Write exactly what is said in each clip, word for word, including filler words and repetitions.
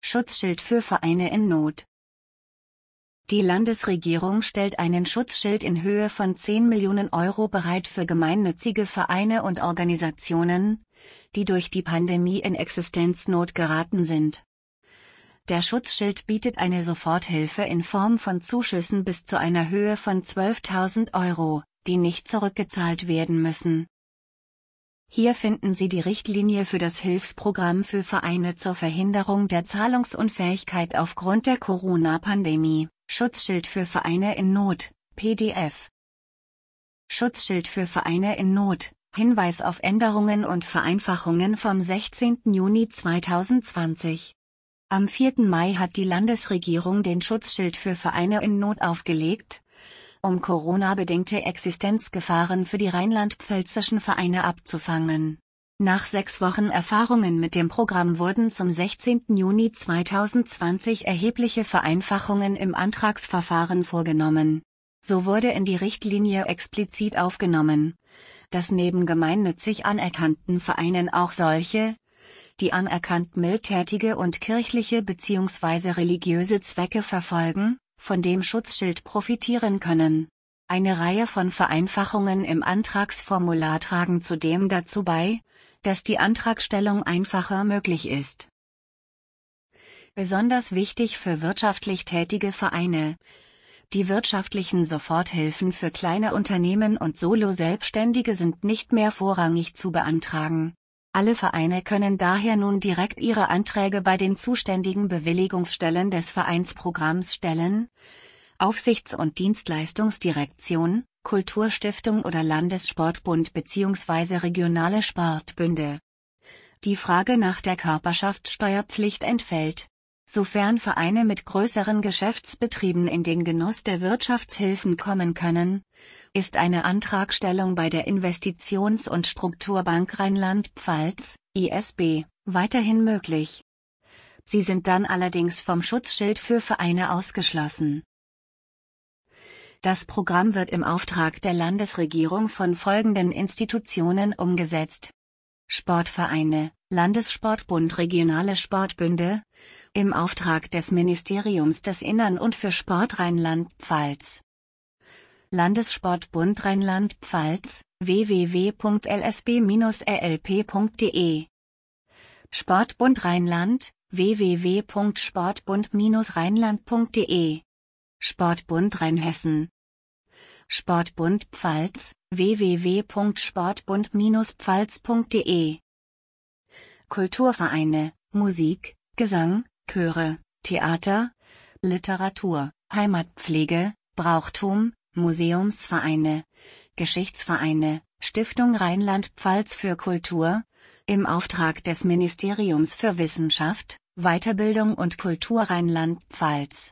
Schutzschild für Vereine in Not. Die Landesregierung stellt einen Schutzschild in Höhe von zehn Millionen Euro bereit für gemeinnützige Vereine und Organisationen, die durch die Pandemie in Existenznot geraten sind. Der Schutzschild bietet eine Soforthilfe in Form von Zuschüssen bis zu einer Höhe von zwölftausend Euro, die nicht zurückgezahlt werden müssen. Hier finden Sie die Richtlinie für das Hilfsprogramm für Vereine zur Verhinderung der Zahlungsunfähigkeit aufgrund der Corona-Pandemie, Schutzschild für Vereine in Not, P D F. Schutzschild für Vereine in Not, Hinweis auf Änderungen und Vereinfachungen vom sechzehnten Juni zweitausendzwanzig. Am vierten Mai hat die Landesregierung den Schutzschild für Vereine in Not aufgelegt, um Corona-bedingte Existenzgefahren für die rheinland-pfälzischen Vereine abzufangen. Nach sechs Wochen Erfahrungen mit dem Programm wurden zum sechzehnten Juni zweitausendzwanzig erhebliche Vereinfachungen im Antragsverfahren vorgenommen. So wurde in die Richtlinie explizit aufgenommen, dass neben gemeinnützig anerkannten Vereinen auch solche, die anerkannt mildtätige und kirchliche bzw. religiöse Zwecke verfolgen, von dem Schutzschild profitieren können. Eine Reihe von Vereinfachungen im Antragsformular tragen zudem dazu bei, dass die Antragstellung einfacher möglich ist. Besonders wichtig für wirtschaftlich tätige Vereine. Die wirtschaftlichen Soforthilfen für kleine Unternehmen und Solo-Selbstständige sind nicht mehr vorrangig zu beantragen. Alle Vereine können daher nun direkt ihre Anträge bei den zuständigen Bewilligungsstellen des Vereinsprogramms stellen, Aufsichts- und Dienstleistungsdirektion, Kulturstiftung oder Landessportbund bzw. regionale Sportbünde. Die Frage nach der Körperschaftssteuerpflicht entfällt, sofern Vereine mit größeren Geschäftsbetrieben in den Genuss der Wirtschaftshilfen kommen können, ist eine Antragstellung bei der Investitions- und Strukturbank Rheinland-Pfalz, I S B, weiterhin möglich. Sie sind dann allerdings vom Schutzschild für Vereine ausgeschlossen. Das Programm wird im Auftrag der Landesregierung von folgenden Institutionen umgesetzt: Sportvereine, Landessportbund, regionale Sportbünde, im Auftrag des Ministeriums des Innern und für Sport Rheinland-Pfalz. Landessportbund Rheinland-Pfalz, w w w punkt l s b bindestrich r l p punkt d e. Sportbund Rheinland, w w w punkt sportbund bindestrich rheinland punkt d e. Sportbund Rheinhessen. Sportbund Pfalz, w w w punkt sportbund bindestrich pfalz punkt d e. Kulturvereine, Musik, Gesang, Chöre, Theater, Literatur, Heimatpflege, Brauchtum, Museumsvereine, Geschichtsvereine, Stiftung Rheinland-Pfalz für Kultur, im Auftrag des Ministeriums für Wissenschaft, Weiterbildung und Kultur Rheinland-Pfalz.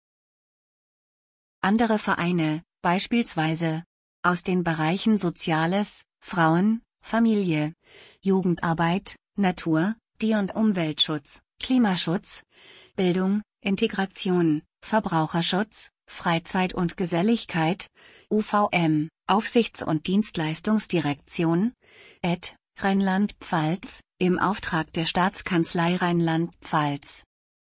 Andere Vereine, beispielsweise aus den Bereichen Soziales, Frauen, Familie, Jugendarbeit, Natur, Die- und Umweltschutz, Klimaschutz, Bildung, Integration, Verbraucherschutz, Freizeit und Geselligkeit, U V M, Aufsichts- und Dienstleistungsdirektion, E D, Rheinland-Pfalz, im Auftrag der Staatskanzlei Rheinland-Pfalz.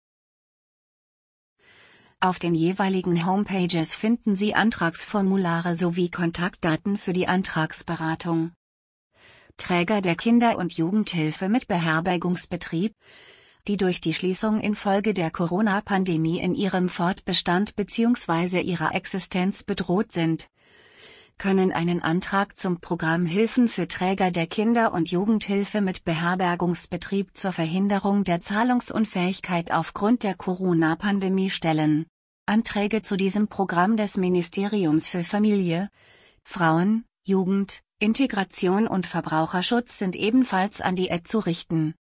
Auf den jeweiligen Homepages finden Sie Antragsformulare sowie Kontaktdaten für die Antragsberatung. Träger der Kinder- und Jugendhilfe mit Beherbergungsbetrieb, die durch die Schließung infolge der Corona-Pandemie in ihrem Fortbestand bzw. ihrer Existenz bedroht sind, können einen Antrag zum Programm Hilfen für Träger der Kinder- und Jugendhilfe mit Beherbergungsbetrieb zur Verhinderung der Zahlungsunfähigkeit aufgrund der Corona-Pandemie stellen. Anträge zu diesem Programm des Ministeriums für Familie, Frauen, Jugend, Integration und Verbraucherschutz sind ebenfalls an die E D zu richten.